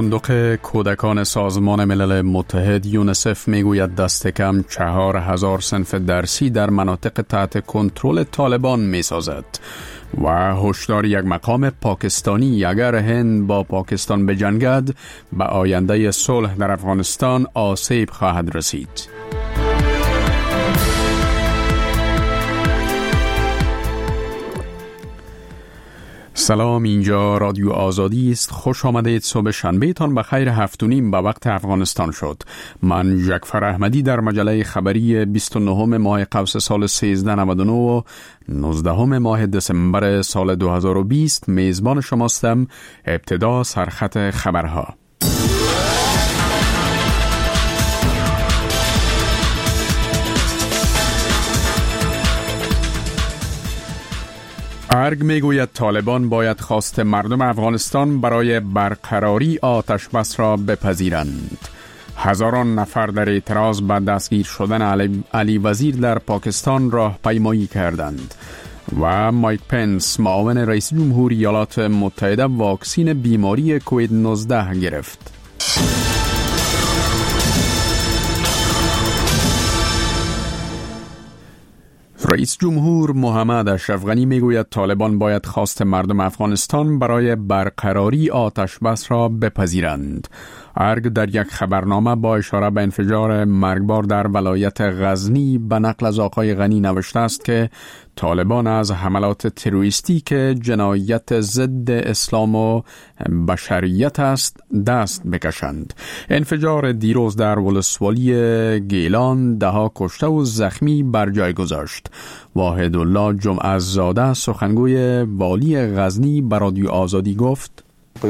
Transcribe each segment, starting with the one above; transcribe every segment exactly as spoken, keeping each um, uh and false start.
صندوق کودکان سازمان ملل متحد یونیسف میگوید دست کم چهار هزار صنف درسی در مناطق تحت کنترل طالبان میسازد و هشدار یک مقام پاکستانی اگر هند با پاکستان بجنگد به آینده صلح در افغانستان آسیب خواهد رسید. سلام، اینجا رادیو آزادی است. خوش آمدید. صبح شنبه تان بخیر. هفت و نیم به وقت افغانستان شد. من جعفر احمدی در مجله خبری بیست و نهم ماه قوس سال سیزده نود و نه و نوزدهم ماه دسامبر سال دو هزار و بیست میزبان شماستم. ابتدا سرخط خبرها. ارگ میگوید طالبان باید خواست مردم افغانستان برای برقراری آتش بس را بپذیرند. هزاران نفر در اعتراض به دستگیر شدن علی, علی وزیر در پاکستان راه پیمایی کردند و مایک پنس معاون رئیس جمهور ایالات متحده واکسین بیماری کووید نوزده گرفت. رئیس جمهور محمد اشرف غنی میگوید طالبان باید خواست مردم افغانستان برای برقراری آتش بس را بپذیرند. ارگ در یک خبرنامه با اشاره به انفجار مرگبار در ولایت غزنی به نقل از آقای غنی نوشته است که طالبان از حملات تروریستی که جنایت ضد اسلام و بشریت است دست بکشند. انفجار دیروز در ولسوالی گیلان ده ها کشته و زخمی بر جای گذاشت. واحدالله جمعه زاده سخنگوی والی غزنی به رادیو آزادی گفت: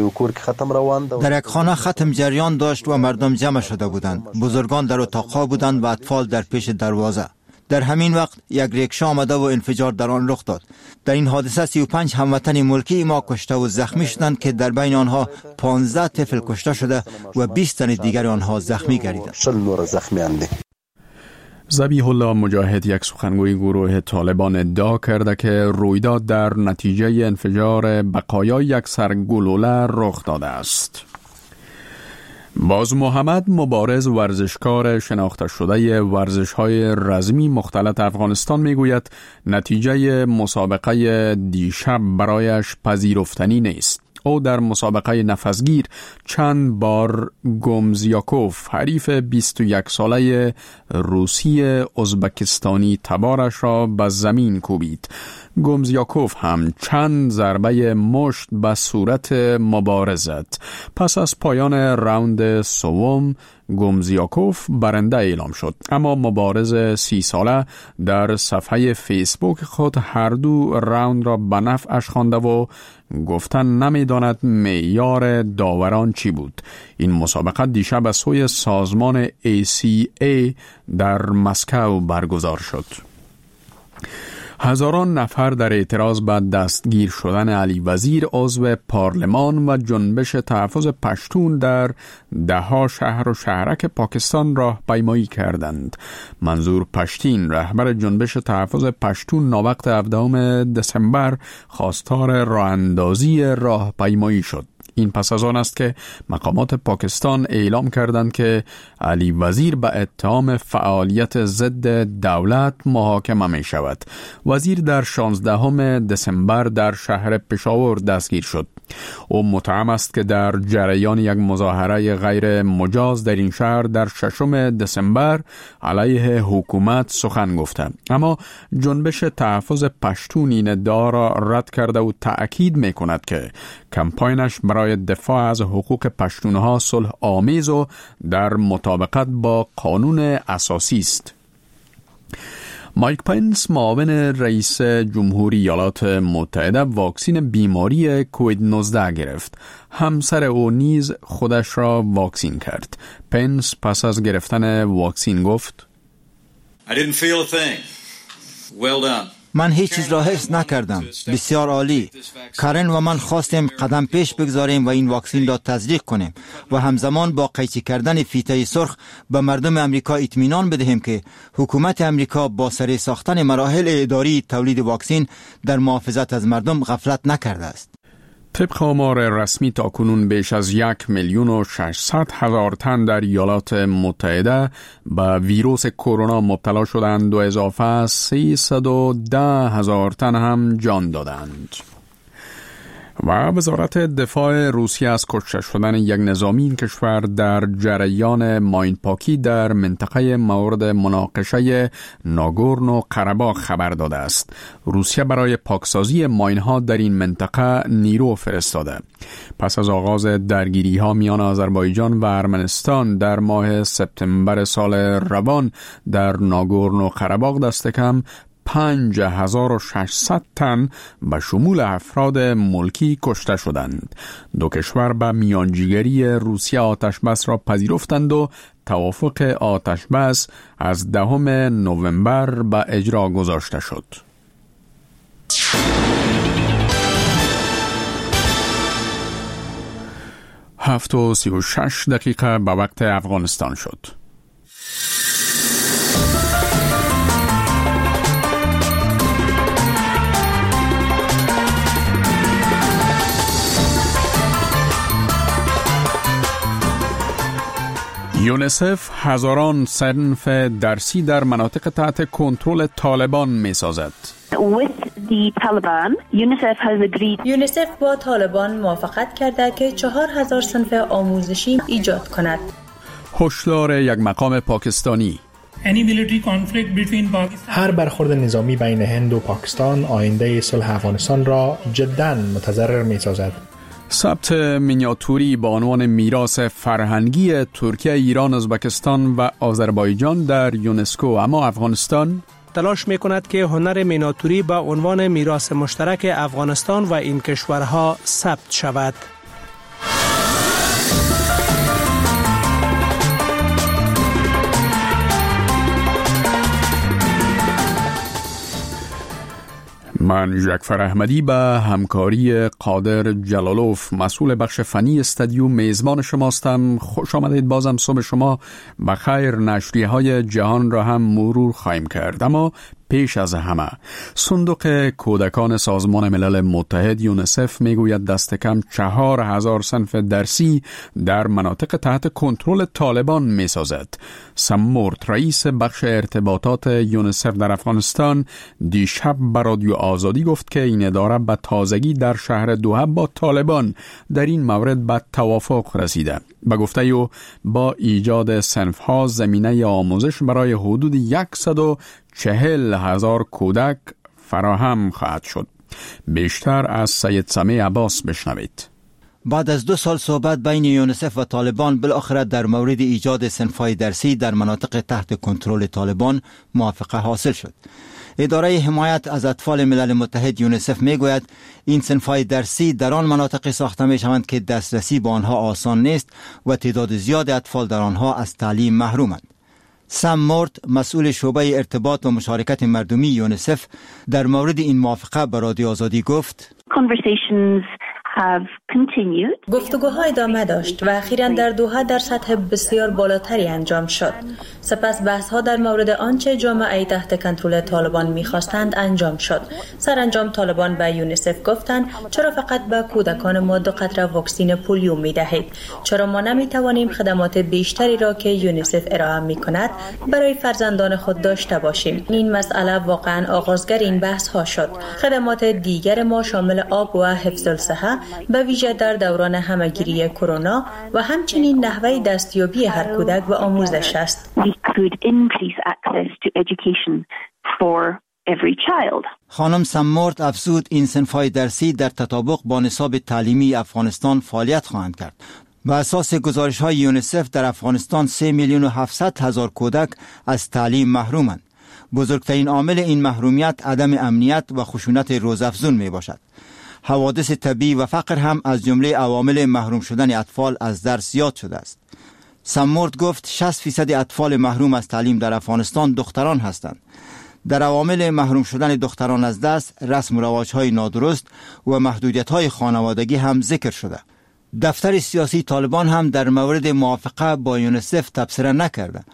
در یک خانه ختم جریان داشت و مردم جمع شده بودند. بزرگان در اتاقها بودند و اطفال در پیش دروازه. در همین وقت یک ریکشا آمده و انفجار در آن رخ داد. در این حادثه سی و پنج هموطن ملکی ما کشته و زخمی شدند که در بین آنها پانزده طفل کشته شده و بیست تن دیگر آنها زخمی گردیدند. ذبیح الله مجاهد، یک سخنگوی گروه طالبان، ادعا کرده که رویداد در نتیجه انفجار بقایای یک سرگلوله رخ داده است. باز محمد، مبارز ورزشکار شناخته شده ورزش‌های رزمی مختلط افغانستان، میگوید نتیجه مسابقه دیشب برایش پذیرفتنی نیست. او در مسابقه نفسگیر چند بار گومزیاکوف، حریف بیست و یک ساله روسی ازبکستانی تبارش را به زمین کوبید. گومزیاکوف هم چند ضربه مشت به صورت مبارز زد. پس از پایان راوند سوم گومزیاکوف برنده اعلام شد، اما مبارز سی ساله در صفحه فیسبوک خود هر دو راوند را به نفعش خوانده و گفتن نمیداند معیار داوران چی بود. این مسابقه دیشب از سوی سازمان ای سی ای در مسکو برگزار شد. هزاران نفر در اعتراض به دستگیر شدن علی وزیر عضو پارلمان و جنبش تحفظ پشتون در ده ها شهر و شهرک پاکستان راه پیمایی کردند. منظور پشتین، رهبر جنبش تحفظ پشتون، ناوقت هفدهم دسامبر خواستار راه اندازی راه پیمایی شد. این پس از آن است که مقامات پاکستان اعلام کردند که علی وزیر به اتهام فعالیت ضد دولت محاکمه می شود. وزیر در شانزدهم دسامبر در شهر پشاور دستگیر شد. او متهم است که در جریان یک مظاهره غیر مجاز در این شهر در ششم دسامبر علیه حکومت سخن گفته، اما جنبش تحفظ پشتون این ادعا را رد کرده و تأکید می کند که کمپاینش برای دفاع از حقوق پشتونها صلح آمیز و در مطابقت با قانون اساسی است. مایک پنس معاون رئیس جمهور ایالات متحده واکسین بیماری کووید نوزده گرفت. همسر او نیز خودش را واکسین کرد. پنس پس از گرفتن واکسین گفت: I didn't feel a thing. Well done. من هیچ چیز را حس نکردم. بسیار عالی. کارن و من خواستیم قدم پیش بگذاریم و این واکسین را تزریق کنیم و همزمان با قیچی کردن فیته سرخ به مردم امریکا اطمینان بدهیم که حکومت امریکا با سری ساختن مراحل اداری تولید واکسین در محافظت از مردم غفلت نکرده است. طبق آمار رسمی تاکنون بیش از یک میلیون و ششصد هزار تن در ایالات متحده به ویروس کرونا مبتلا شدند و اضافه از سیصد و ده هزار تن هم جان دادند. و وزارت دفاع روسیه از کشته شدن یک نظامی این کشور در جریان ماینپاکی در منطقه مورد مناقشه ناگورنو قره‌باغ خبر داده است. روسیه برای پاکسازی ماین‌ها در این منطقه نیرو فرستاده. پس از آغاز درگیری‌ها میان آذربایجان و ارمنستان در ماه سپتامبر سال روان در ناگورنو قره‌باغ دست کم پنج هزار و ششصد تن به شمول افراد ملکی کشته شدند. دو کشور به میانجیگری روسیه آتش بس را پذیرفتند و توافق آتش بس از دهم نوامبر به اجرا گذاشته شد. هفت و سی و شش دقیقه به وقت افغانستان شد. یونیسف هزاران صنف درسی در مناطق تحت کنترل طالبان می سازد. With the Taliban, UNICEF has agreed. یونیسف با طالبان موافقت کرده که چهار هزار صنف آموزشی ایجاد کند. هشدار یک مقام پاکستانی. هر برخورد نظامی بین هند و پاکستان آینده صلح افغانستان را جداً متضرر می سازد. ثبت مینیاتوری با عنوان میراث فرهنگی ترکیه، ایران، ازبکستان و آذربایجان در یونسکو. اما افغانستان تلاش می‌کند که هنر مینیاتوری با عنوان میراث مشترک افغانستان و این کشورها ثبت شود. من جعفر احمدی به همکاری قادر جلالوف مسئول بخش فنی استودیو میزبان شماستم. خوش آمدید. بازم صبح شما بخیر. نشریه های جهان را هم مرور خواهیم کرد، اما پیش از همه صندوق کودکان سازمان ملل متحد یونیسف میگوید دست کم چهار هزار صنف درسی در مناطق تحت کنترل طالبان میسازد. سم مورت، رئیس بخش ارتباطات یونیسف در افغانستان، دیشب به رادیو آزادی گفت که این اداره به تازگی در شهر دوحه با طالبان در این مورد به توافق رسیده. به گفته او با ایجاد صنف‌ها زمینه آموزش برای حدود صد و چهل هزار کودک فراهم خواهد شد. بیشتر از سید سمیع عباس بشنوید. بعد از دو سال صحبت بین یونیسف و طالبان، بالاخره در مورد ایجاد صنف‌های درسی در مناطق تحت کنترل طالبان موافقه حاصل شد. اداره حمایت از اطفال ملل متحد یونیسف میگوید این صنف‌های درسی در آن مناطق ساخته میشوند که دسترسی به آنها آسان نیست و تعداد زیاد اطفال در آنها از تعلیم محرومند. سم مورت، مسئول شعبه ارتباط و مشارکت مردمی یونیسف، در مورد این موافقه به رادیو آزادی گفت: Conversations have continued. گفتگوها ادامه داشت و اخیراً در دوحه در سطح بسیار بالاتری انجام شد. سپس بحث‌ها در مورد آنچه جامعه تحت کنترل طالبان می‌خواستند انجام شد. سرانجام طالبان به یونیسف گفتند چرا فقط به کودکان ما دو قطره واکسن پولیو می‌دهید؟ چرا ما نمی‌توانیم خدمات بیشتری را که یونیسف ارائه می‌کند برای فرزندان خود داشته باشیم؟ این مسئله واقعاً آغازگر این بحث‌ها شد. خدمات دیگر ما شامل آب و حفظ الصحه، به ویژه در دوران همهگیری کرونا، و همچنین نحوه دستیابی هر کودک به آموزش است. خانم سمورت افزود این صنف‌های درسی در تطابق با نصاب تعلیمی افغانستان فعالیت خواهند کرد. بر اساس گزارش‌های یونیسف در افغانستان سه میلیون و هفتصد هزار کودک از تعلیم محرومند. بزرگترین عامل این محرومیت عدم امنیت و خشونت روزافزون می باشد. حوادث طبیعی و فقر هم از جمله عوامل محروم شدن اطفال از درس زیاد شده است. سمورت گفت شصت فیصد اطفال محروم از تعلیم در افغانستان دختران هستند. در عوامل محروم شدن دختران از درس، رسم و رواج‌های نادرست و محدودیت‌های خانوادگی هم ذکر شده. دفتر سیاسی طالبان هم در مورد موافقه با یونیسف تبصره نکرده.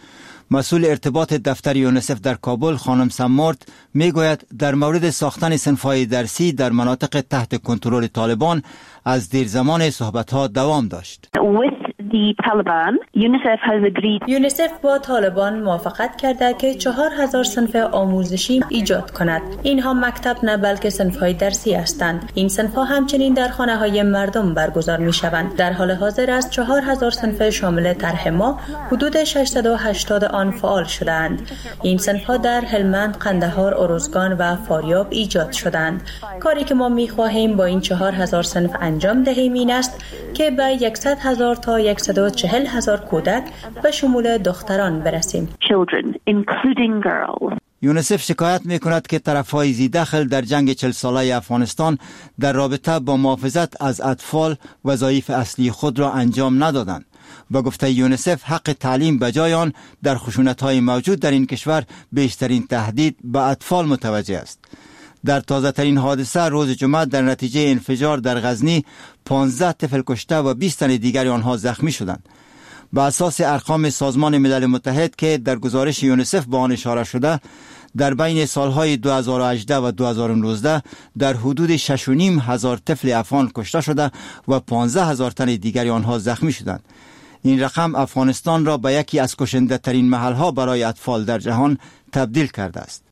مسئول ارتباط دفتر یونیسف در کابل خانم سمارت میگوید در مورد ساختن صنف‌های درسی در مناطق تحت کنترل طالبان از دیر زمان صحبت‌ها دوام داشت. The Taliban, UNICEF has agreed. یونیسف با طالبان موافقت کرده که چهار هزار صنف آموزشی ایجاد کند. اینها مکتب نه بلکه صنف‌های درسی هستند. این صنف‌ها همچنین در خانه‌های مردم برگزار می‌شوند. در حال حاضر از چهار هزار صنف شامل طرح ما حدود ششصد و هشتاد آن فعال شده‌اند. این صنف‌ها در هلمند، قندهار، ارزگان و فاریاب ایجاد شدند. کاری که ما می‌خواهیم با این چهار هزار صنف انجام دهیم این است که به صد هزار تا صد و چهل هزار کودک به شمول دختران برسیم. Children, including girls. یونیسف شکایت می کند که طرفهای ذی دخل در جنگ چهل ساله افغانستان در رابطه با محافظت از اطفال وظایف اصلی خود را انجام ندادند. با گفته یونیسف حق تعلیم بجای آن در خشونت‌های موجود در این کشور بیشترین تهدید به اطفال متوجه است. در تازه ترین حادثه روز جمعه در نتیجه انفجار در غزنی پانزده طفل کشته و بیست تن دیگر آنها زخمی شدند. با اساس ارقام سازمان ملل متحد که در گزارش یونیسف با آن اشاره شده، در بین سالهای دو هزار و هجده و دو هزار و نوزده در حدود شش و نیم هزار طفل افغان کشته شده و پانزده هزار تن دیگر آنها زخمی شدند. این رقم افغانستان را به یکی از کشنده ترین محلها برای اطفال در جهان تبدیل کرده است.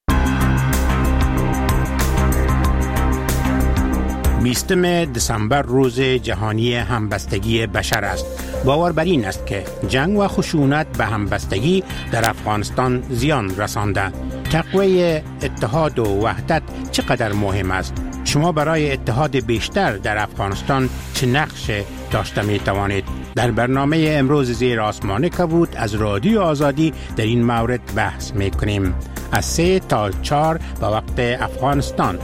بیستم دسامبر روز جهانی همبستگی بشر است. باور بر این است که جنگ و خشونت به همبستگی در افغانستان زیان رسانده. تقویت اتحاد و وحدت چقدر مهم است؟ شما برای اتحاد بیشتر در افغانستان چه نقش داشته می توانید؟ در برنامه امروز زیر آسمان کبود از رادیو آزادی در این مورد بحث می کنیم. از سه تا چهار به وقت افغانستان.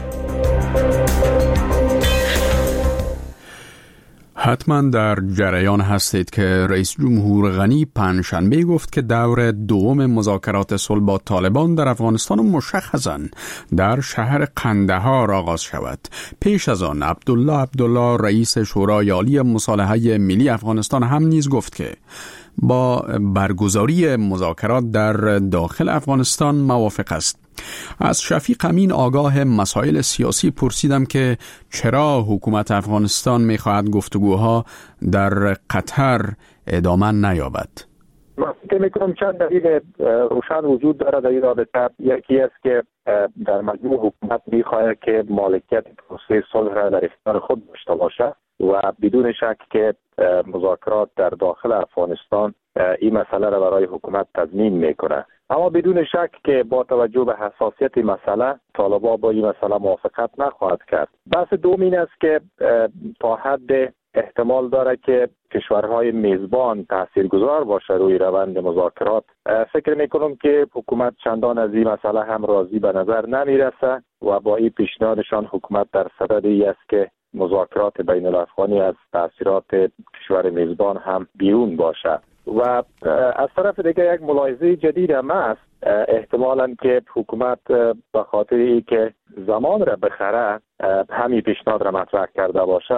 حتما در جریان هستید که رئیس جمهور غنی پنجشنبه گفت که دور دوم مذاکرات صلح با طالبان در افغانستان مشخصاً در شهر قندهار آغاز شود. پیش از آن عبدالله عبدالله رئیس شورای عالی مصالحه ملی افغانستان هم نیز گفت که با برگزاری مذاکرات در داخل افغانستان موافق است. از شفیق امین آگاه مسائل سیاسی پرسیدم که چرا حکومت افغانستان می‌خواهد گفتگوها در قطر ادامه نیابد. من فکر می‌کنم چند دلیل روشن وجود دارد در این رابطه. یکی است که در مجموع حکومت می‌خواهد که مالکیت پروسه صلح را در اختیار خود داشته باشد و بدون شک که مذاکرات در داخل افغانستان این مسئله را برای حکومت تضمین می‌کند. اما بدون شک که با توجه به حساسیت مسئله طالبان با این مسئله موافقت نخواهد کرد. بحث دوم این است که تا حد احتمال داره که کشورهای میزبان تاثیرگذار باشه روی روند مذاکرات. فکر میکنم که حکومت چندان از این مسئله هم راضی به نظر نمیرسه و با این پیشنهادشان حکومت در صدد ای است که مذاکرات بین الافغانی از تاثیرات کشور میزبان هم بیرون باشه. و از طرف دیگه یک ملاحظه جدید هم است، احتمالاً که حکومت به خاطر ای که زمان را بخره همین پیشنهاد را مطرح کرده باشه،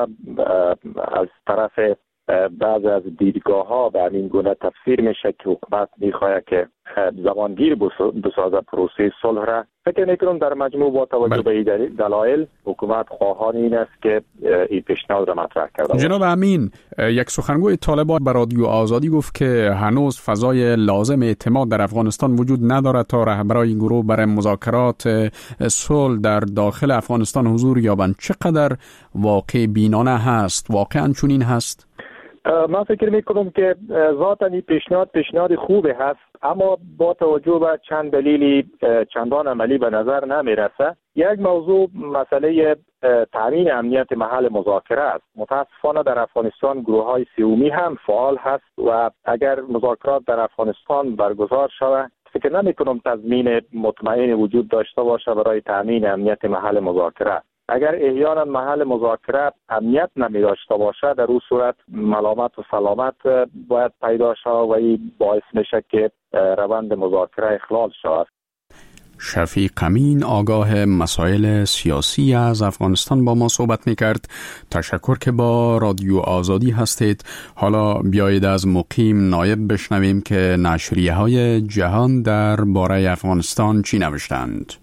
از طرف بعض از دیدگاه ها به همین گونه تفسیر میشه که حکومت میخواد که زمانگیر بسازه پروسه صلح را. فکر میکنم در مجموع با توجه به این دلایل حکومت خواهان این است که این پیشنهاد را مطرح کرده. جناب امین، یک سخنگوی طالبان به رادیو آزادی گفت که هنوز فضای لازم اعتماد در افغانستان وجود ندارد تا رهبران این گروه برای مذاکرات صلح در داخل افغانستان حضور یابند. چقدر واقع بینانه هست؟ واقعا چنین هست؟ من فکر میکنم که ذاتاً این پیشنهاد پیشنهاد خوبی هست، اما با توجه به چند دلیلی چندان عملی به نظر نمیرسه. یک موضوع مسئله تامین امنیت محل مذاکره است. متاسفانه در افغانستان گروه های سیومی هم فعال هست و اگر مذاکرات در افغانستان برگزار شود فکر نمی کنم تضمین مطمئن وجود داشته باشه برای تامین امنیت محل مذاکره. اگر احیانا محل مذاکره امنیت نمی داشته باشه، در اون صورت ملامت و سلامت باید پیدا شود و این باعث میشه که روند مذاکره اخلال شود. شفیق امین آگاه مسائل سیاسی از افغانستان با ما صحبت میکرد. تشکر که با رادیو آزادی هستید. حالا بیایید از مقیم نایب بشنویم که نشریه های جهان در باره افغانستان چی نوشتند.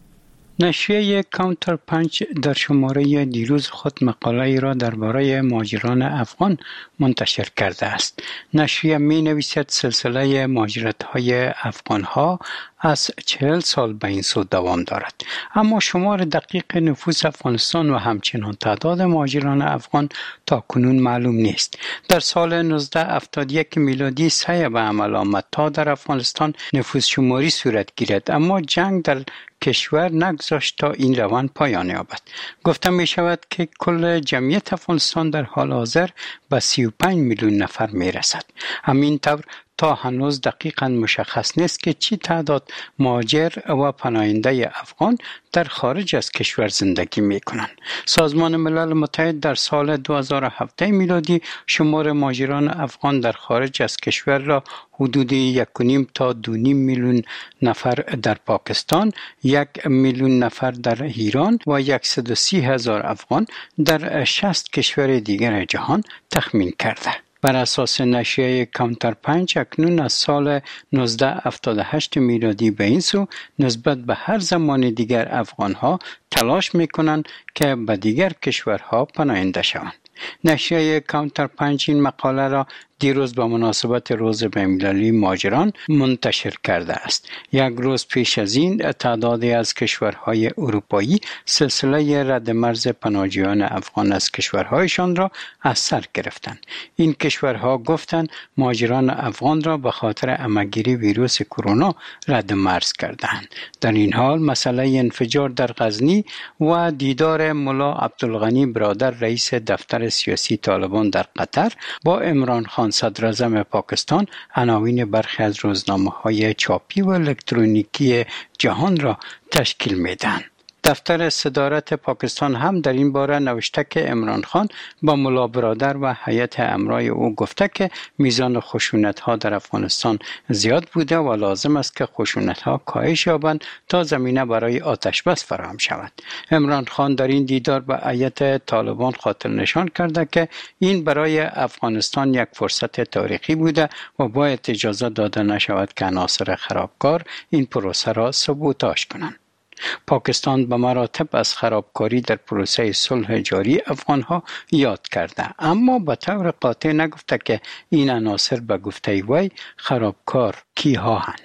نشریه کانتر پنچ در شماره دیروز خود مقاله را درباره مهاجران افغان منتشر کرده است. نشریه می نویسد سلسله مهاجرت های افغان ها از چهل سال به این سو دوام دارد، اما شمار دقیق نفوس افغانستان و همچنان تعداد مهاجران افغان تا کنون معلوم نیست. در سال نوزده هفتاد و یک میلادی سعی به عمل آمد تا در افغانستان نفوس شماری صورت گیرد، اما جنگ در کشور نگذاشت تا این روند پایان یابد. گفته می شود که کل جمعیت افغانستان در حال حاضر به سی و پنج میلیون نفر می رسد. همین طور تا هنوز دقیقاً مشخص نیست که چی تعداد مهاجر و پناهنده افغان در خارج از کشور زندگی می کنند. سازمان ملل متحد در سال دو هزار و هفت میلادی شمار مهاجران افغان در خارج از کشور را حدود یک و نیم تا دو نیم میلیون نفر در پاکستان، یک میلیون نفر در ایران و صد و سی هزار افغان در شصت کشور دیگر جهان تخمین کرده. بر اساس نشریه کانتر پنچ اکنون از سال نوزده هفتاد و هشت میلادی به این سو نسبت به هر زمان دیگر افغانها تلاش میکنند که به دیگر کشورها پناهنده شوند. نشریه کانتر پنچ این مقاله را دیروز به مناسبت روز بین‌المللی مهاجران منتشر کرده است. یک روز پیش از این تعدادی از کشورهای اروپایی سلسله رد مرز پناهجویان افغان از کشورهایشان را از سر گرفتند. این کشورها گفتند مهاجران افغان را به خاطر عمه‌گیری ویروس کرونا رد مرز کردند. در این حال مسئله انفجار در غزنی و دیدار ملا عبدالغنی برادر رئیس دفتر سیاسی طالبان در قطر با عمران خان صدر اعظم پاکستان عناوین برخی از روزنامه‌های چاپی و الکترونیکی جهان را تشکیل می‌دهند. دفتر صدارت پاکستان هم در این باره نوشته که عمران خان با ملا برادر و هیئت امرای او گفته که میزان خشونت‌ها در افغانستان زیاد بوده و لازم است که خشونت‌ها کاهش یابند تا زمینه برای آتش بس فراهم شود. عمران خان در این دیدار به هیئت طالبان خاطر نشان کرده که این برای افغانستان یک فرصت تاریخی بوده و باید اجازه داده نشود که عناصر خرابکار این پروسه را سابوتاژ کنند. پاکستان به مراتب از خرابکاری در پروسه صلح جاری افغانها یاد کرده، اما به طور قاطع نگفته که این عناصر به گفته وی خرابکار کیها هستند.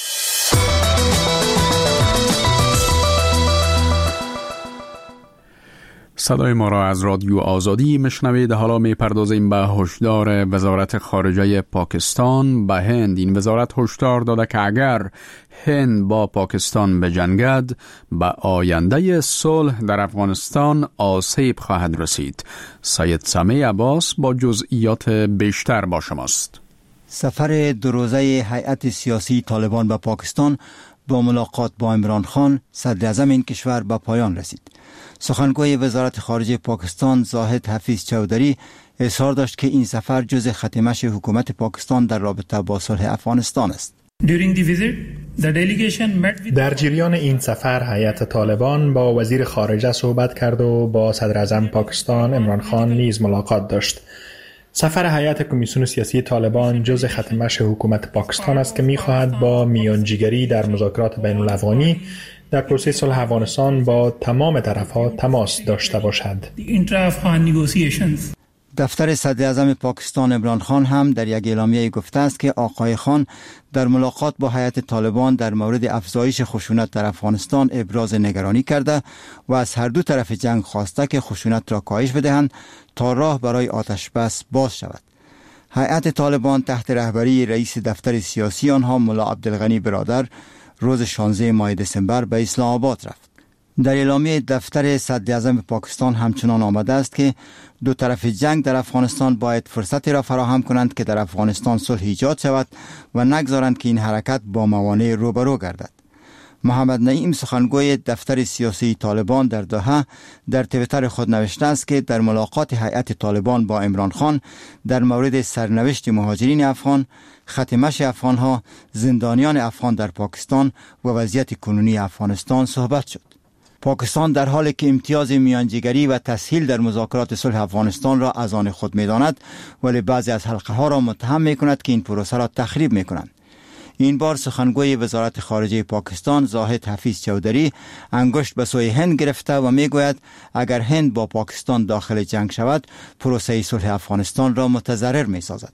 صدای ما را از رادیو آزادی مشنوید. حالا می پردازیم به هشدار وزارت خارجه پاکستان به هند. این وزارت هشدار داده که اگر هند با پاکستان بجنگد به آینده صلح در افغانستان آسیب خواهد رسید. سید سمیع عباس با جزئیات بیشتر با شماست. سفر دو روزه هیئت سیاسی طالبان به پاکستان با ملاقات با عمران خان صدر اعظم این کشور به پایان رسید. سخنگوی وزارت خارجه پاکستان زاهد حفیظ چودری اظهار داشت که این سفر جزء خط مشی حکومت پاکستان در رابطه با صلح افغانستان است. در جریان این سفر هیئت طالبان با وزیر خارجه صحبت کرد و با صدر اعظم پاکستان عمران خان نیز ملاقات داشت. سفر هیئت کمیسیون سیاسی طالبان جزء خط مشی حکومت پاکستان است که می‌خواهد با میانجیگری در مذاکرات بین الافغانی در پروسه صلح افغانستان با تمام طرف‌ها تماس داشته باشد. دفتر صدر اعظم پاکستان عمران خان هم در یک اعلامیه گفته است که آقای خان در ملاقات با هیئت طالبان در مورد افزایش خشونت در افغانستان ابراز نگرانی کرده و از هر دو طرف جنگ خواسته که خشونت را کاهش بدهند تا راه برای آتش بس باز شود. هیئت طالبان تحت رهبری رئیس دفتر سیاسی آنها ملا عبدالغنی برادر روز شانزده ماه دسامبر به اسلام آباد رفت. در اعلامیه دفتر صدر اعظم پاکستان همچنان آمده است که دو طرف جنگ در افغانستان باید فرصتی را فراهم کنند که در افغانستان صلح ایجاد شود و نگذارند که این حرکت با موانع روبرو گردد. محمد نعیم سخنگوی دفتر سیاسی طالبان در دوحه در توییتر خود نوشته است که در ملاقات هیئت طالبان با عمران خان در مورد سرنوشت مهاجرین افغان، خط مشی افغانها، زندانیان افغان در پاکستان و وضعیت کنونی افغانستان صحبت شد. پاکستان در حالی که امتیاز میانجیگری و تسهیل در مذاکرات صلح افغانستان را از آن خود می‌داند، ولی بعضی از حلقه ها را متهم می‌کند که این پروسه را تخریب می‌کنند. این بار سخنگوی وزارت خارجه پاکستان زاهد حفیظ چودری انگشت به سوی هند گرفته و میگوید اگر هند با پاکستان داخل جنگ شود، پروسه صلح افغانستان را متضرر می‌سازد.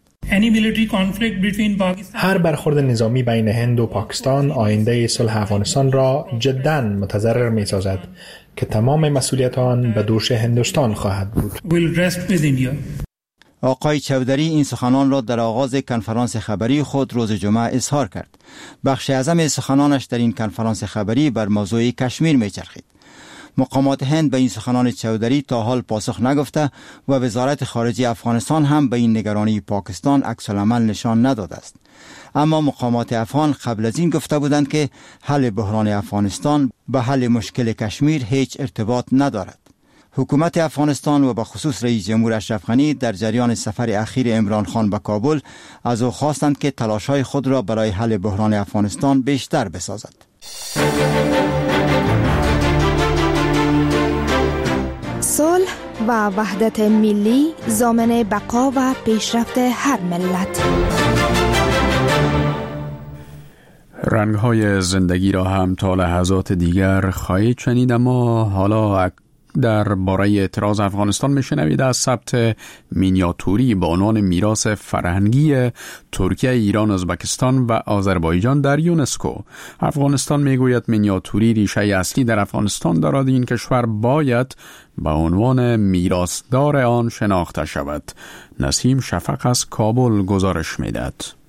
هر برخورد نظامی بین هند و پاکستان آینده صلح افغانستان را جداً متضرر می‌سازد که تمام مسئولیت آن به دوش هندوستان خواهد بود. آقای چودری این سخنان را در آغاز کنفرانس خبری خود روز جمعه اظهار کرد. بخش اعظم سخنانش در این کنفرانس خبری بر موضوع کشمیر می‌چرخید. مقامات هند به این سخنان چودری تا حال پاسخ نگفته و وزارت خارجه افغانستان هم به این نگرانی پاکستان عکس العمل نشان نداده است. اما مقامات افغان قبل از این گفته بودند که حل بحران افغانستان به حل مشکل کشمیر هیچ ارتباط ندارد. حکومت افغانستان و به خصوص رئیس جمهور اشرف غنی در جریان سفر اخیر عمران خان به کابل از او خواستند که تلاش‌های خود را برای حل بحران افغانستان بیشتر بسازد. صلح و وحدت ملی ضامن بقا و پیشرفت هر ملت. رنگ‌های زندگی را هم تا لحظات دیگر خواهید شنید، اما حالا در باره اعتراض افغانستان میشنوید از ثبت مینیاتوری با عنوان میراث فرهنگی ترکیه، ایران، ازبکستان و آذربایجان در یونسکو. افغانستان میگوید مینیاتوری ریشه اصلی در افغانستان دارد. این کشور باید به عنوان میراثدار آن شناخته شود. نسیم شفق از کابل گزارش میدهد.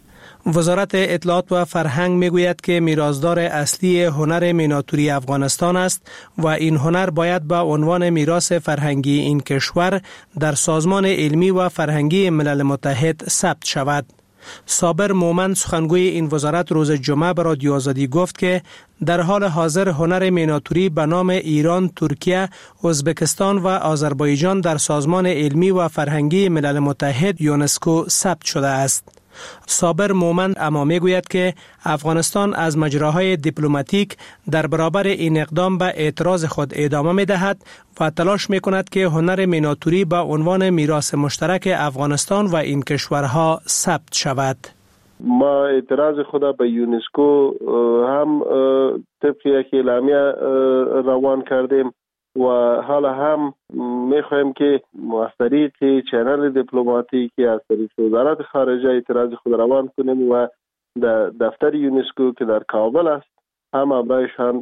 وزارت اطلاعات و فرهنگ میگوید که میراثدار اصلی هنر مینیاتوری افغانستان است و این هنر باید به عنوان میراث فرهنگی این کشور در سازمان علمی و فرهنگی ملل متحد ثبت شود. صابر مومن سخنگوی این وزارت روز جمعه به رادیو آزادی گفت که در حال حاضر هنر مینیاتوری به نام ایران، ترکیه، ازبکستان و آذربایجان در سازمان علمی و فرهنگی ملل متحد یونسکو ثبت شده است. صابر مومن اما میگوید که افغانستان از مجراهای دیپلماتیک در برابر این اقدام به اعتراض خود ادامه می‌دهد و تلاش می‌کند که هنر مینیاتوری به عنوان میراث مشترک افغانستان و این کشورها ثبت شود. ما اعتراض خود به یونسکو هم طبق یک اعلامیه روان کردیم و حالا هم میخوایم که از طریق چنل دیپلماتیکی از طریق وزارت خارجه اعتراض خود روان کنیم و در دفتر یونسکو که در کابل است هم امرایشان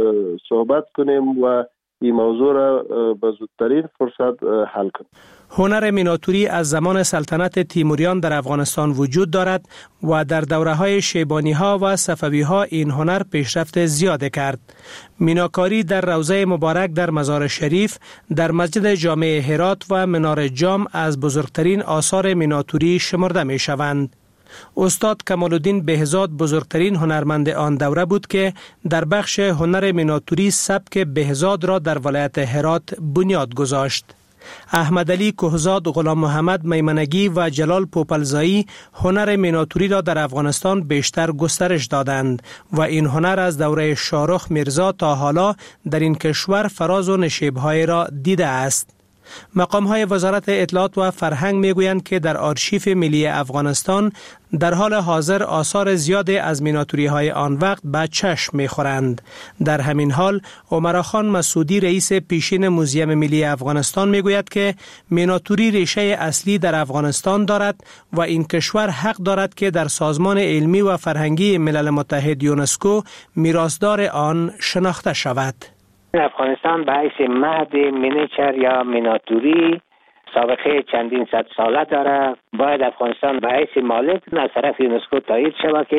صحبت کنیم و این موضوع را به زودترین فرصت حل کنیم. هنر مینیاتوری از زمان سلطنت تیموریان در افغانستان وجود دارد و در دوره‌های شیبانی‌ها و صفوی‌ها این هنر پیشرفت زیاده کرد. میناکاری در روضه مبارک در مزار شریف، در مسجد جامع هرات و منار جام از بزرگترین آثار مینیاتوری شمرده می‌شوند. استاد کمال‌الدین بهزاد بزرگترین هنرمند آن دوره بود که در بخش هنر مینیاتوری سبک بهزاد را در ولایت هرات بنیاد گذاشت. احمد علی کهزاد، غلام محمد میمنگی و جلال پوپلزایی هنر مینیاتوری را در افغانستان بیشتر گسترش دادند و این هنر از دوره شاهرخ میرزا تا حالا در این کشور فراز و نشیب‌های را دیده است. مقام‌های وزارت اطلاعات و فرهنگ میگویند که در آرشیف ملی افغانستان در حال حاضر آثار زیادی از مینیاتوری‌های آن وقت به چشم می‌خورند. در همین حال عمرخان مسعودی رئیس پیشین موزیم ملی افغانستان میگوید که مینیاتوری ریشه اصلی در افغانستان دارد و این کشور حق دارد که در سازمان علمی و فرهنگی ملل متحد یونسکو میراثدار آن شناخته شود. افغانستان به حیث مهد مینیچر یا مینیاتوری سابقه چندین صد ساله داره. باید افغانستان به حیث مالک از طرف یونسکو تایید شود که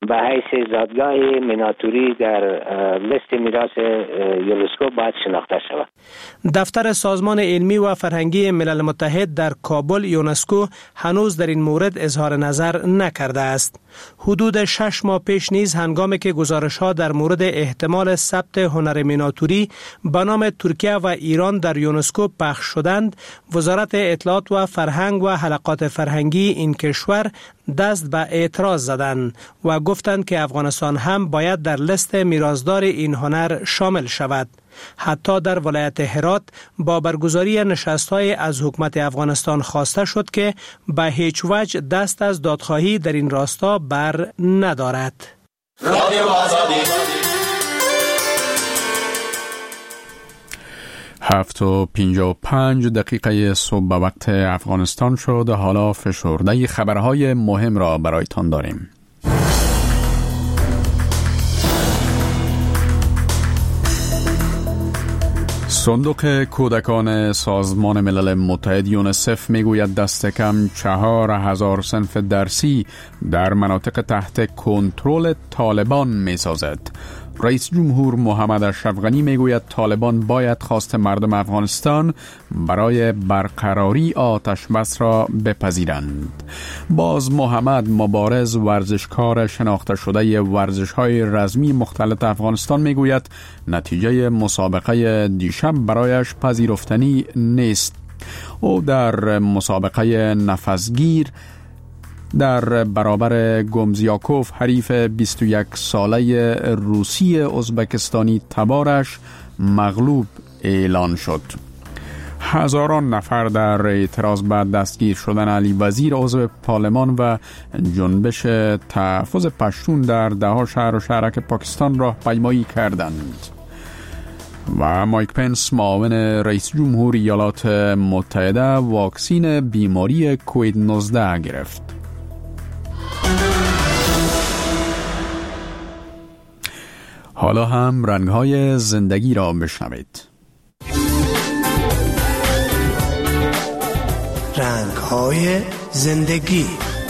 به حیث زادگاه میناتوری در لیست میراث یونسکو باید شناخته شود. دفتر سازمان علمی و فرهنگی ملل متحد در کابل یونسکو هنوز در این مورد اظهار نظر نکرده است. حدود شش ماه پیش نیز هنگامی که گزارش‌ها در مورد احتمال ثبت هنر میناتوری به نام ترکیه و ایران در یونسکو پخش شدند، وزارت اطلاعات و فرهنگ و حلقات فرهنگی این کشور دست به اعتراض زدند و گفتند که افغانستان هم باید در لیست میراثدار این هنر شامل شود. حتی در ولایت هرات با برگزاری نشست‌های از حکومت افغانستان خواسته شد که به هیچ وجه دست از دادخواهی در این راستا بر ندارد. هفت و پنجاه و پنج دقیقه صبح به وقت افغانستان شد. حالا فشرده خبرهای مهم را برایتان داریم. صندوق کودکان سازمان ملل متحد یونسف میگوید دست کم چهار هزار صنف درسی در مناطق تحت کنترل طالبان میسازد. رئیس جمهور محمد اشرف غنی میگوید طالبان باید خواست مردم افغانستان برای برقراری آتش بس را بپذیرند. باز محمد مبارز ورزشکار شناخته شده ورزش‌های رزمی مختلط افغانستان میگوید نتیجه مسابقه دیشب برایش پذیرفتنی نیست. او در مسابقه نفسگیر در برابر گومزیاکوف حریف بیست و یک ساله روسی ازبکستانی تبارش مغلوب اعلان شد. هزاران نفر در اعتراض به دستگیر شدن علی وزیر عضو پارلمان و جنبش تحفظ پشتون در دهها شهر و شهرک پاکستان راهپیمایی کردند. و مایک پنس معاون رئیس جمهور ایالات متحده واکسین بیماری کووید نوزده گرفت. حالا هم رنگ‌های زندگی را بشنوید. رنگ‌های زندگی.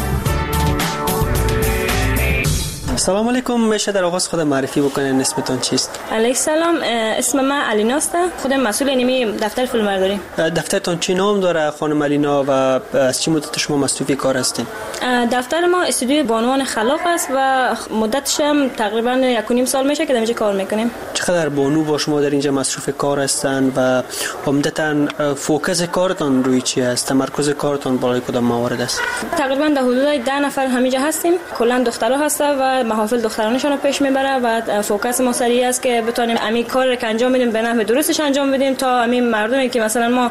سلام علیکم. میشه در آغاز خود معرفی بکنین؟ اسمتون چیست؟ علیک سلام، اسم من علیناست. خودم مسئول اینمی دفتر فیلمبرداری. دفترتون چی نام داره خانم علینا و از چه مدت شما مصروف کار هستین؟ دفتر ما استودیوی بانوان خلاق است و مدتش هم تقریبا یک و نیم سال میشه که در اینجا کار میکنیم. چقدر بانو با شما در اینجا مصروف کار هستن و عمدتاً فوکس کارتون روی چی است؟ تمرکز کارتون بالای کدام موارد است؟ تقریبا در حدود ده نفر همینجا هستیم. کلا دخترها هستن و محافل دخترانشون رو پیش میبره و فوکس ما سری است که بتونیم امی کار رو که انجام بدیم به نحو درستش انجام بدیم تا امی مردمی که مثلا ما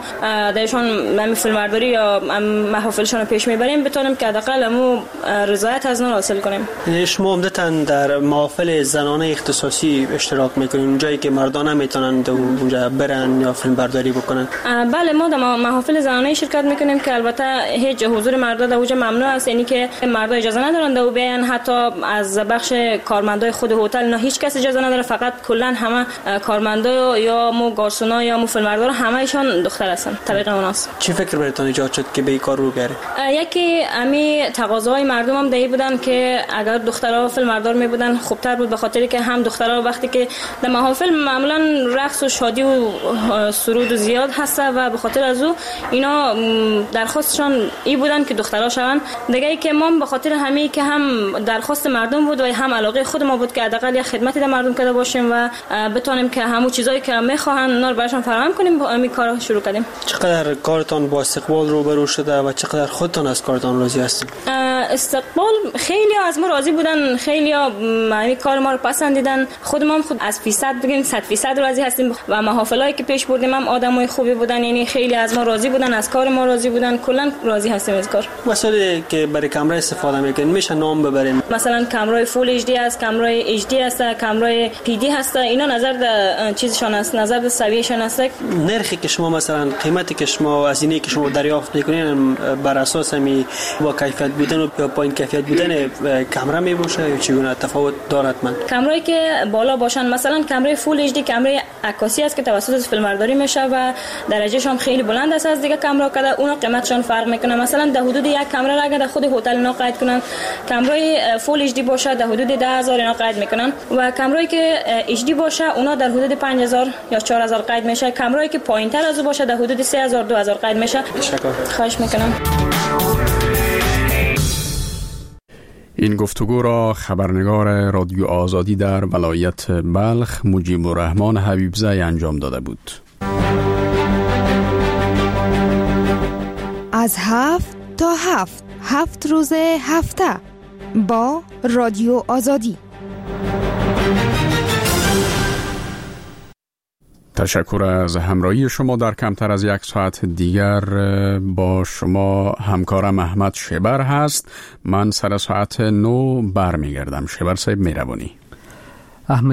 درشون امی فیلمبرداری یا محافلشون رو پیش میبریم بتونیم که حداقل امو رضایت از اونها حاصل کنیم. شما عمدتاً در محافل زنانه اختصاصی اشتراک میکنین، جایی که مردان هم میتونن اونجا برن یا فیلمبرداری بکنن؟ بله، ما در محافل زنانه شرکت میکنیم که البته هیچ حضور مردا در اونجا ممنوع است، یعنی که مردا اجازه ندارن در بیان، حتی از بخش کارمندای خود هتل نه هیچ کس اجازه نداره، فقط کلا همه کارمندا یا مو گارسونا یا مو فیلمبردار همهشون دختر هستن. طریق اوناست. چی فکر براتون ایجاد شد که به این کار رو بره؟ یکی امی تقاضاهای مردم هم دایی بودن که اگر دخترها فیلمبردار می بودن خوبتر بود، به خاطری که هم دخترها وقتی که در محافل معمولا رقص و شادی و سرود و زیاد هست و به خاطر از او اینا درخواستشون ای بودن که دخترها شون. دیگه ای که ما به خاطر همین که هم درخواست مردم بود و هم علاقه خود ما بود که حداقل خدمتی در مردم کرده باشیم و بتونیم که همون چیزایی که میخواهن اونا رو براشون فراهم کنیم، با همین کارا شروع کردیم. چقدر کارتون با استقبال روبرو شده و چقدر خودتون از کارتون راضی هستید؟ استقبال خیلی از ما راضی بودن، خیلی همین کار ما رو پسندیدن. خود ما هم خود از فیصد بگیم صد فیصد راضی هستیم و محافلایی که پیش بردیم هم آدمای خوبی بودن، یعنی خیلی از ما راضی بودن، از کار ما راضی بودن، کلا راضی هستیم از کار. وسایلی که برای کامera استفاده میکنین میشه نام ببرین؟ مثلا کامرای فول اچ دی است، کامرای اچ دی است، کامرای پی دی هست، اینا نظر در چیزشون است، نظر به سویهشون است. نرخی که شما مثلا قیمتی که شما از اینی که شما دریافت میکنین بر اساس می با کیفیت بودن و یا پایین کیفیت بودن کامera می باشه یا چگونه تفاوت دارد؟ من کامرایی که بالا باشن، مثلا کامرای فول اچ دی کامرای عکاسی است که توسط فیلمبرداری میشه و درجهش هم خیلی بلند است از دیگه کامرا که اونا قیمتشون فرق میکنه. مثلا در حدود یک کامرا اگه در خود هتل اینا قید کنن، کامرای فول اچ دی باشه در حدود ده هزار اینا قید میکنن و کامرایی که اچ دی باشه اونا در حدود پنج هزار یا چهار هزار قید میشه. کامرایی که پایینتر از او باشه در حدود سه هزار دو هزار قید میشه. خواهش میکنم. این گفتگو را خبرنگار رادیو آزادی در ولایت بلخ مجیب الرحمن حبیبزی انجام داده بود. از هفت تا هفت هفت روز هفته با رادیو آزادی. تشکر از همراهی شما. در کمتر از یک ساعت دیگر با شما همکارم احمد شبر هست. من سر ساعت نو برمیگردم. شبر صاحب مهربانی.